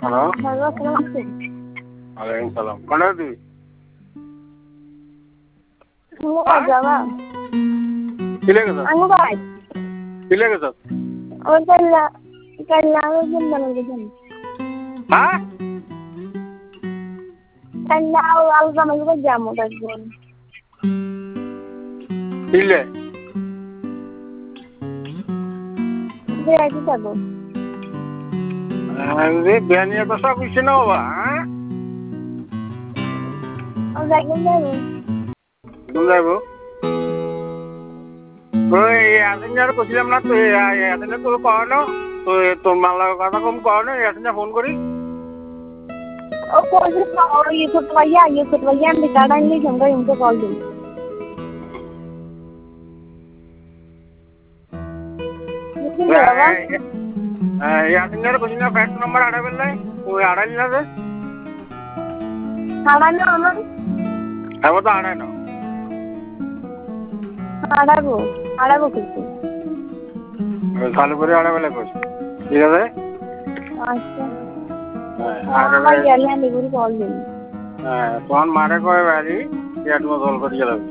Hello hello আসসালামু আলাইকুম। ওয়ালাইকুম সালাম কোনে তুই যাবা কিলে গেছ আঙ্গু ভাই কিলে গেছ ওই কাল্লা কাল্লা ওজন বানাবো জান হ্যাঁ কাল্লা আলু বানাবো যাবো একজন কিলে বেড়াইতে যাবো বিয়ানিয়া কথা কইছে না বাবা হ্যাঁ ও যাইবেন যাবো কোন যাইব ওই আসিনার কইছিলাম না তুই আসিনা তোর কও না তুই তোর মালার কথা কম কও না আসিনা ফোন করি ও কইছে পাওয়ার ये ছোট ভাইয়া আমি কাটা নিয়ে সঙ্গে ইনকে কল দিই বুঝলি বাবা আসিনার কইছিনা ফ্যাক্স নাম্বার আড়াইবেন নাই ওই আড়াইল না যে হারানো আমার এবার তো আড়াই না হারাবো কিন্তু চালু করে আড়াইবেলা কইছি ঠিক আছে আচ্ছা আমার গেলে আমি করে কল দিই হ্যাঁ তোমার মারে কয় বাড়ি পেট মতো জল করিয়ে লাগবে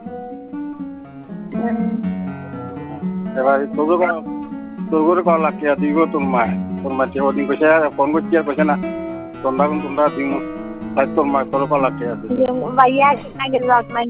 এবার তোর করে কল লাগছে দিব তোর মা ওদিন কইছে ফোন করছি আর কইছে না তোমরা দিন তাই তোর মা তোর কল লাগছে ভাইয়া আগে রাত